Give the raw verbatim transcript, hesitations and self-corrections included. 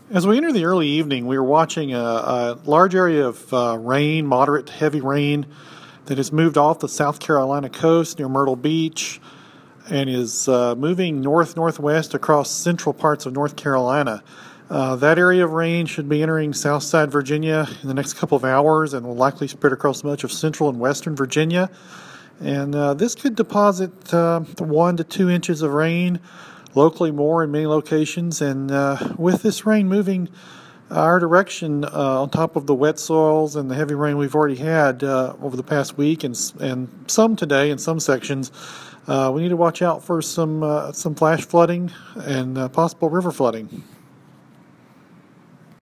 As we enter the early evening, we are watching a, a large area of uh, rain, moderate to heavy rain, that has moved off the South Carolina coast near Myrtle Beach and is uh, moving north-northwest across central parts of North Carolina. Uh, that area of rain should be entering Southside Virginia in the next couple of hours and will likely spread across much of central and western Virginia. And uh, this could deposit uh, one to two inches of rain, locally more in many locations. And uh, with this rain moving our direction uh, on top of the wet soils and the heavy rain we've already had uh, over the past week and and some today in some sections, uh, we need to watch out for some uh, some flash flooding and uh, possible river flooding.